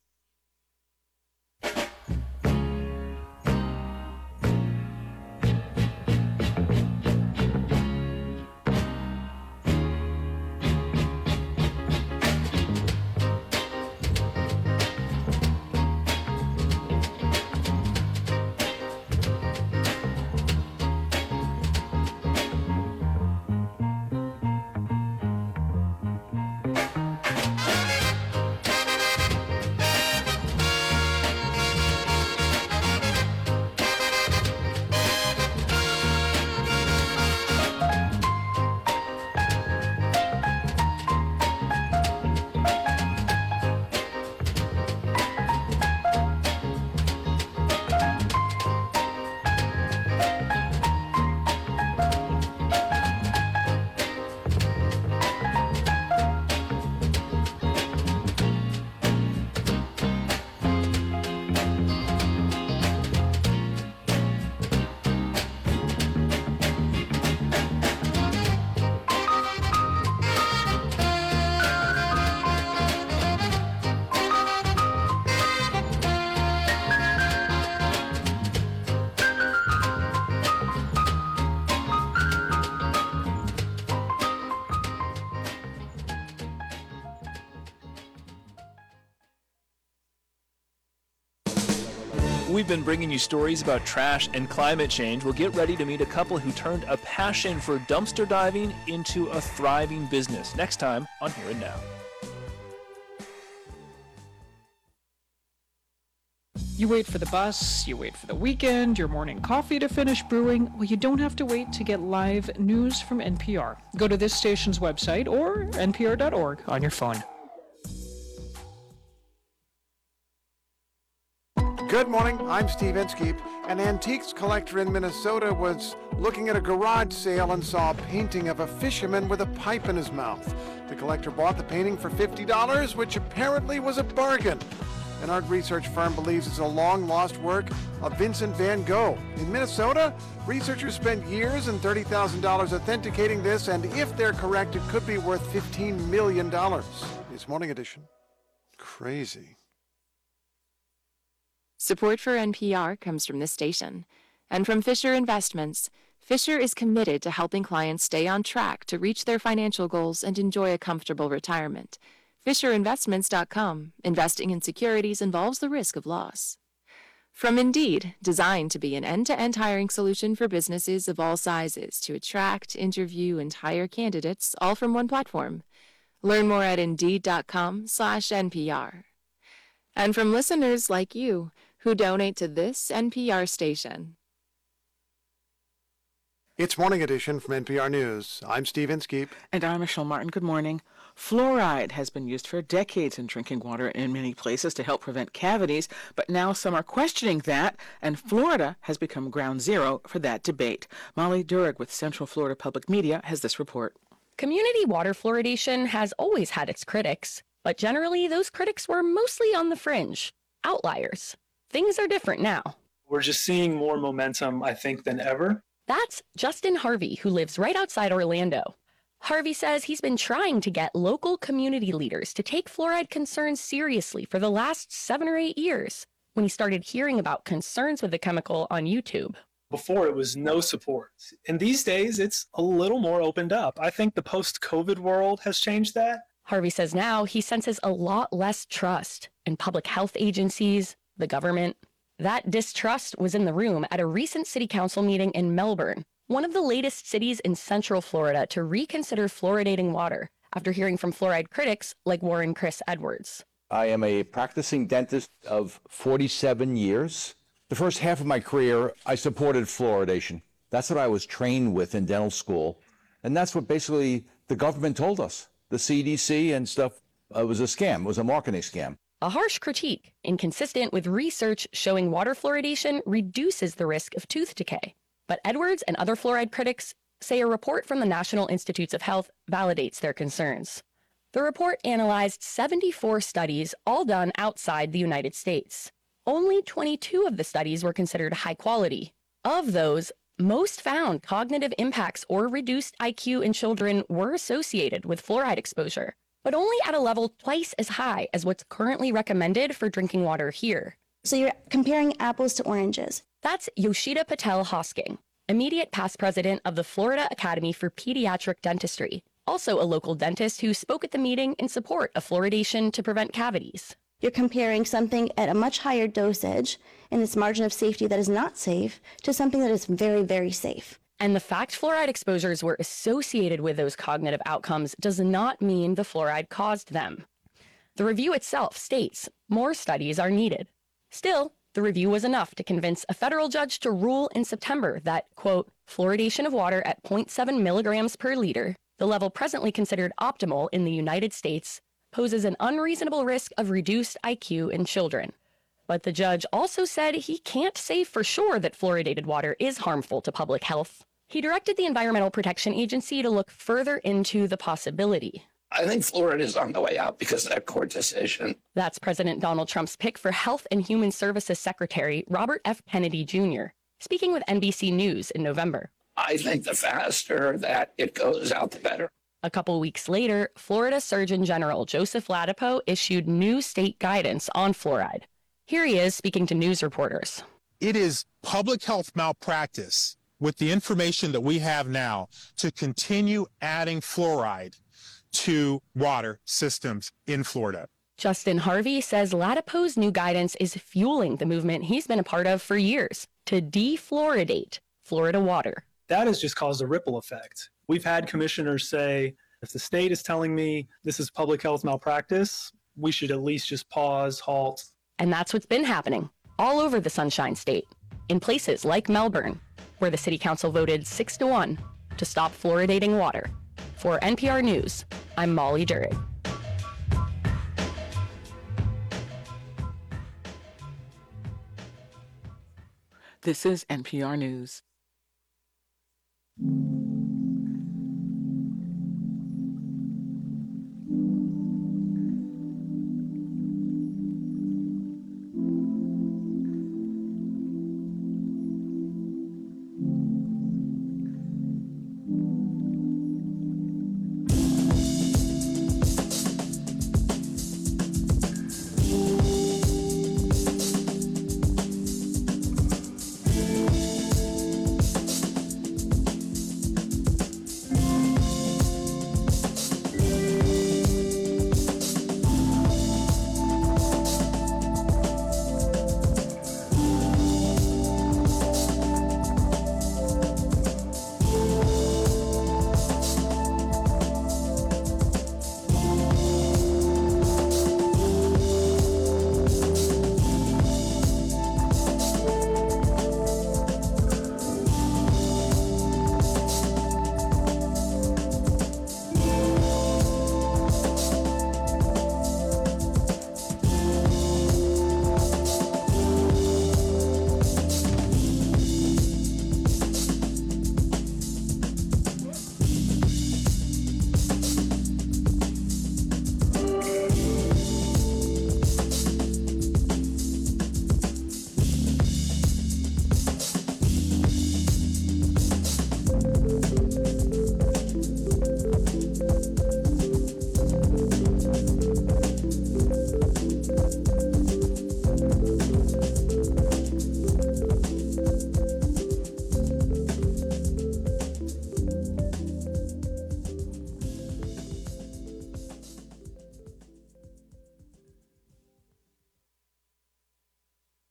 We've been bringing you stories about trash and climate change. Well, get ready to meet a couple who turned a passion for dumpster diving into a thriving business. Next time on Here and Now. You wait for the bus, you wait for the weekend, your morning coffee to finish brewing. Well, you don't have to wait to get live news from N P R. Go to this station's website or N P R dot org on your phone. Good morning, I'm Steve Inskeep. An antiques collector in Minnesota was looking at a garage sale and saw a painting of a fisherman with a pipe in his mouth. The collector bought the painting for fifty dollars, which apparently was a bargain. An art research firm believes it's a long-lost work of Vincent van Gogh. In Minnesota, researchers spent years and thirty thousand dollars authenticating this, and if they're correct, it could be worth fifteen million dollars. This Morning Edition. Crazy. Support for N P R comes from this station and from Fisher Investments. Fisher is committed to helping clients stay on track to reach their financial goals and enjoy a comfortable retirement. Fisher Investments dot com. Investing in securities involves the risk of loss. From Indeed, designed to be an end-to-end hiring solution for businesses of all sizes to attract, interview, and hire candidates all from one platform. Learn more at Indeed dot com slash N P R. And from listeners like you who donate to this N P R station. It's Morning Edition from N P R News. I'm Steve Inskeep. And I'm Michelle Martin. Good morning. Fluoride has been used for decades in drinking water in many places to help prevent cavities, but now some are questioning that, and Florida has become ground zero for that debate. Molly Durig with Central Florida Public Media has this report. Community water fluoridation has always had its critics, but generally those critics were mostly on the fringe, outliers. Things are different now. We're just seeing more momentum, I think, than ever. That's Justin Harvey, who lives right outside Orlando. Harvey says he's been trying to get local community leaders to take fluoride concerns seriously for the last seven or eight years when he started hearing about concerns with the chemical on YouTube. Before, it was no support. And these days, it's a little more opened up. I think the post-COVID world has changed that. Harvey says now he senses a lot less trust in public health agencies, the government. That distrust was in the room at a recent city council meeting in Melbourne, one of the latest cities in Central Florida to reconsider fluoridating water after hearing from fluoride critics like Warren Chris Edwards. I am a practicing dentist of forty-seven years. The first half of my career, I supported fluoridation. That's what I was trained with in dental school. And that's what basically the government told us. The C D C and stuff, uh, was a scam, it was a marketing scam. A harsh critique, inconsistent with research showing water fluoridation reduces the risk of tooth decay. But Edwards and other fluoride critics say a report from the National Institutes of Health validates their concerns. The report analyzed seventy-four studies, all done outside the United States. Only twenty-two of the studies were considered high quality. Of those, most found cognitive impacts or reduced I Q in children were associated with fluoride exposure, but only at a level twice as high as what's currently recommended for drinking water here. So you're comparing apples to oranges. That's Yoshida Patel Hosking, immediate past president of the Florida Academy for Pediatric Dentistry, also a local dentist who spoke at the meeting in support of fluoridation to prevent cavities. You're comparing something at a much higher dosage in this margin of safety that is not safe to something that is very, very safe. And the fact fluoride exposures were associated with those cognitive outcomes does not mean the fluoride caused them. The review itself states more studies are needed. Still, the review was enough to convince a federal judge to rule in September that, quote, fluoridation of water at zero point seven milligrams per liter, the level presently considered optimal in the United States, poses an unreasonable risk of reduced I Q in children. But the judge also said he can't say for sure that fluoridated water is harmful to public health. He directed the Environmental Protection Agency to look further into the possibility. I think Florida is on the way out because of that court decision. That's President Donald Trump's pick for Health and Human Services Secretary Robert F. Kennedy Junior, speaking with N B C News in November. I think the faster that it goes out, the better. A couple weeks later, Florida Surgeon General Joseph Ladapo issued new state guidance on fluoride. Here he is speaking to news reporters. It is public health malpractice, with the information that we have now, to continue adding fluoride to water systems in Florida. Justin Harvey says Ladapo's new guidance is fueling the movement he's been a part of for years to defluoridate Florida water. That has just caused a ripple effect. We've had commissioners say, if the state is telling me this is public health malpractice, we should at least just pause, halt. And that's what's been happening all over the Sunshine State, in places like Melbourne, where the city council voted six to one to stop fluoridating water. For N P R News, I'm Molly Durig. This is N P R News.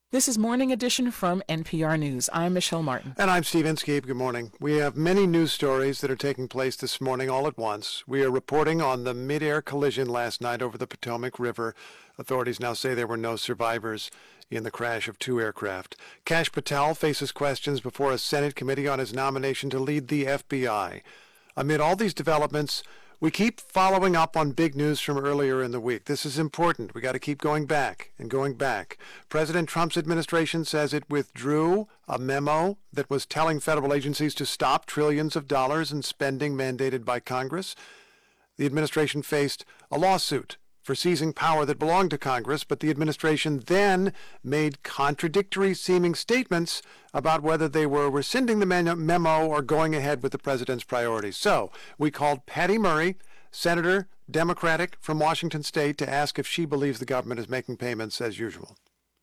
This is Morning Edition from N P R News. I'm Michelle Martin. And I'm Steve Inskeep. Good morning. We have many news stories that are taking place this morning all at once. We are reporting on the mid-air collision last night over the Potomac River. Authorities now say there were no survivors in the crash of two aircraft. Kash Patel faces questions before a Senate committee on his nomination to lead the F B I. Amid all these developments, we keep following up on big news from earlier in the week. This is important. We got to keep going back and going back. President Trump's administration says it withdrew a memo that was telling federal agencies to stop trillions of dollars in spending mandated by Congress. The administration faced a lawsuit for seizing power that belonged to Congress, but the administration then made contradictory-seeming statements about whether they were rescinding the memo or going ahead with the president's priorities. So we called Patty Murray, Senator, Democratic from Washington State, to ask if she believes the government is making payments as usual.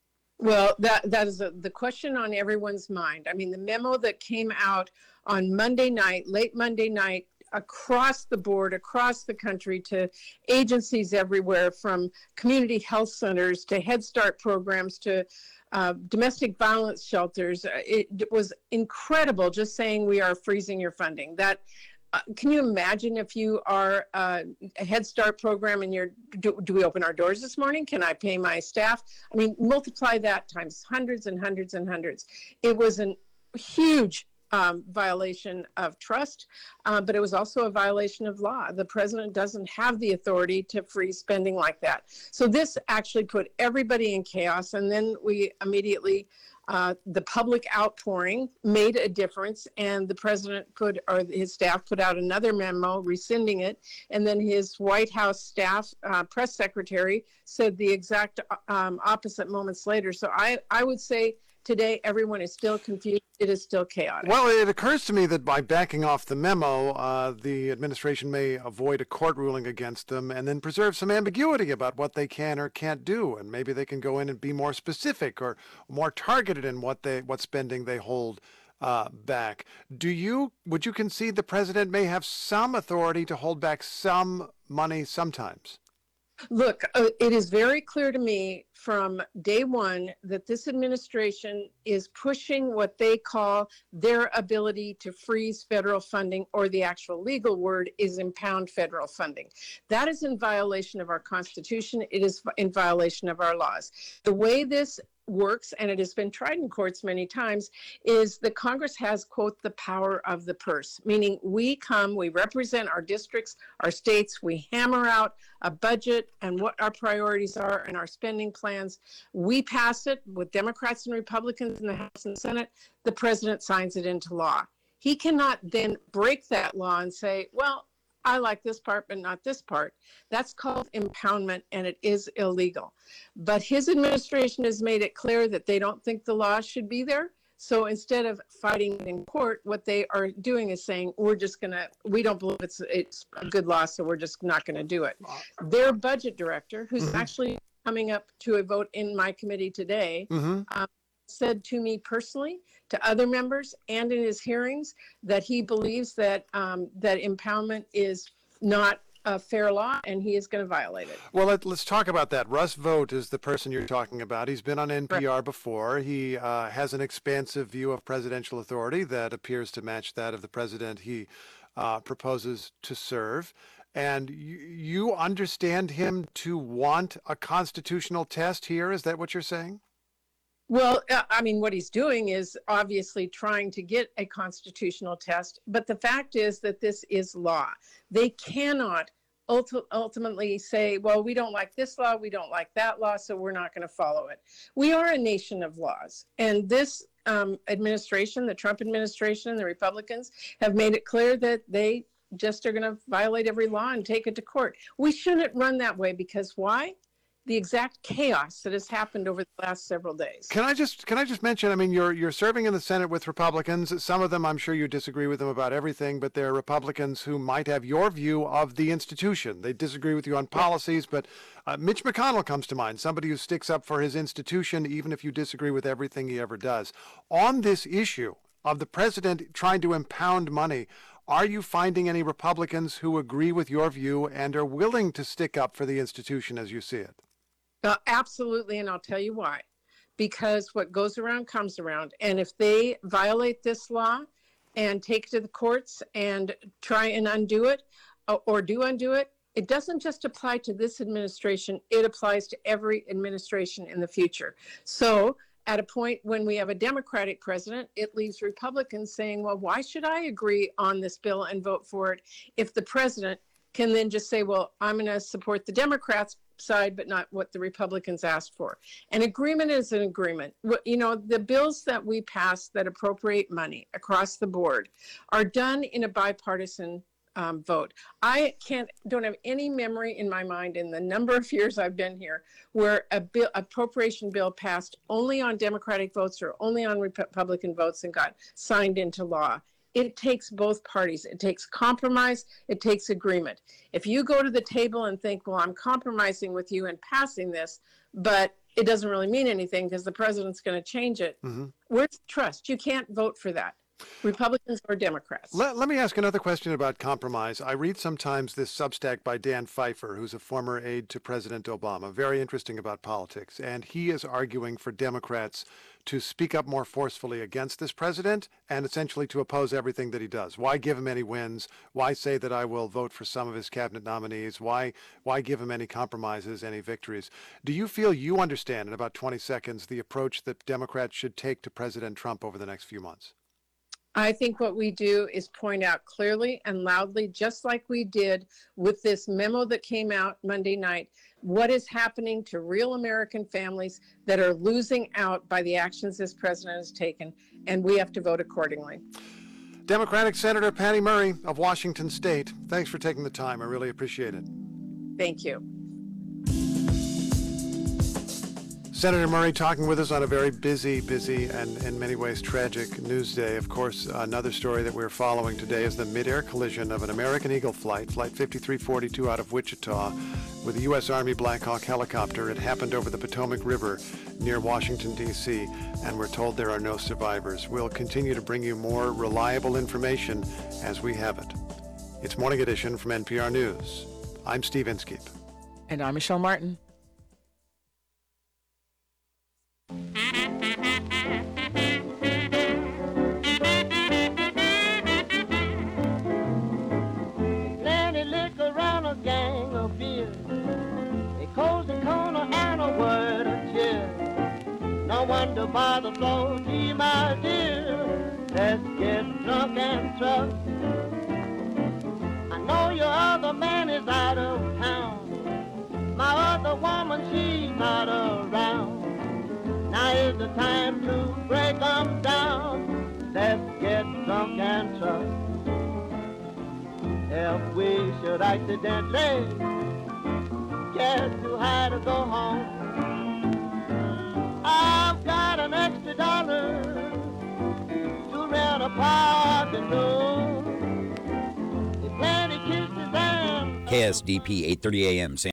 Well, that that is a, the question on everyone's mind. I mean, the memo that came out on Monday night, late Monday night, across the board, across the country, to agencies everywhere, from community health centers to Head Start programs to uh, domestic violence shelters. It, it was incredible, just saying we are freezing your funding. That uh, can you imagine if you are uh, a Head Start program and you're, do, do we open our doors this morning? Can I pay my staff? I mean, multiply that times hundreds and hundreds and hundreds. It was a huge Um, violation of trust, uh, but it was also a violation of law. The president doesn't have the authority to freeze spending like that. So this actually put everybody in chaos, and then we immediately, uh, the public outpouring made a difference, and the president put, or his staff put out another memo rescinding it, and then his White House staff, uh, press secretary, said the exact um, opposite moments later. So I, I would say today, everyone is still confused. It is still chaotic. Well, it occurs to me that by backing off the memo, uh, the administration may avoid a court ruling against them and then preserve some ambiguity about what they can or can't do. And maybe they can go in and be more specific or more targeted in what they what spending they hold uh, back. Do you, would you concede the president may have some authority to hold back some money sometimes? Look, uh, it is very clear to me from day one that this administration is pushing what they call their ability to freeze federal funding, or the actual legal word is impound federal funding. That is in violation of our Constitution. It is in violation of our laws. The way this works, and it has been tried in courts many times, is that Congress has, quote, the power of the purse, meaning we come, we represent our districts, our states, we hammer out a budget and what our priorities are and our spending plans. We pass it with Democrats and Republicans in the House and Senate. The president signs it into law. He cannot then break that law and say, well, I like this part, but not this part. That's called impoundment, and it is illegal. But his administration has made it clear that they don't think the law should be there. So instead of fighting in court, what they are doing is saying, we're just going to, we don't believe it's it's a good law, so we're just not going to do it. Their budget director, who's mm-hmm. actually coming up to a vote in my committee today, mm-hmm. um, said to me personally, to other members, and in his hearings, that he believes that um, that impoundment is not a fair law, and he is going to violate it. Well, let, let's talk about that. Russ Vought is the person you're talking about. He's been on N P R before. He uh, has an expansive view of presidential authority that appears to match that of the president he uh, proposes to serve. And you, you understand him to want a constitutional test here? Is that what you're saying? Well, I mean, what he's doing is obviously trying to get a constitutional test, but the fact is that this is law. They cannot ulti- ultimately say, well, we don't like this law, we don't like that law, so we're not going to follow it. We are a nation of laws, and this um, administration, the Trump administration, and the Republicans have made it clear that they just are going to violate every law and take it to court. We shouldn't run that way, because why? The exact chaos that has happened over the last several days. Can I just can I just mention, I mean, you're you're serving in the Senate with Republicans. Some of them, I'm sure you disagree with them about everything, but they're Republicans who might have your view of the institution. They disagree with you on policies, but uh, Mitch McConnell comes to mind, somebody who sticks up for his institution, even if you disagree with everything he ever does. On this issue of the president trying to impound money, are you finding any Republicans who agree with your view and are willing to stick up for the institution as you see it? Uh, absolutely, and I'll tell you why. because what goes around comes around. And if they violate this law and take it to the courts and try and undo it, or, or do undo it, it doesn't just apply to this administration, it applies to every administration in the future. So at a point when we have a Democratic president, it leaves Republicans saying, well, why should I agree on this bill and vote for it if the president can then just say, well, I'm going to support the Democrats' side, but not what the Republicans asked for. An agreement is an agreement. You know, the bills that we pass that appropriate money across the board are done in a bipartisan um, vote. I can't, don't have any memory in my mind in the number of years I've been here where a bill, appropriation bill passed only on Democratic votes or only on Republican votes and got signed into law. It takes both parties. It takes compromise. It takes agreement. If you go to the table and think, well, I'm compromising with you and passing this, but it doesn't really mean anything because the president's going to change it, Mm-hmm. where's trust? You can't vote for that, Republicans or Democrats. Let, let me ask another question about compromise. I read sometimes this Substack by Dan Pfeiffer, who's a former aide to President Obama, very interesting about politics. And he is arguing for Democrats to speak up more forcefully against this president and essentially to oppose everything that he does. Why give him any wins? Why say that I will vote for some of his cabinet nominees? Why, why give him any compromises, any victories? Do you feel you understand in about twenty seconds the approach that Democrats should take to President Trump over the next few months? I think what we do is point out clearly and loudly, just like we did with this memo that came out Monday night, what is happening to real American families that are losing out by the actions this president has taken, and we have to vote accordingly. Democratic Senator Patty Murray of Washington State, thanks for taking the time. I really appreciate it. Thank you. Senator Murray talking with us on a very busy, busy, and in many ways tragic news day. Of course, another story that we're following today is the mid-air collision of an American Eagle flight, Flight fifty-three forty-two out of Wichita, with a U S Army Black Hawk helicopter. It happened over the Potomac River near Washington, D C, and we're told there are no survivors. We'll continue to bring you more reliable information as we have it. It's Morning Edition from N P R News. I'm Steve Inskeep. And I'm Michelle Martin. Plenty liquor around a gang of beer, a cozy corner and a word of cheer. No wonder by the flow, gee, my dear, let's get drunk and trust. I know your other man is out of town, my other woman, she's not around. Now is the time to break them down. Let's get drunk and trust. If we should accidentally get too high to go home, I've got an extra dollar to rent a parking room. Plenty kisses and K S D P eight thirty A M.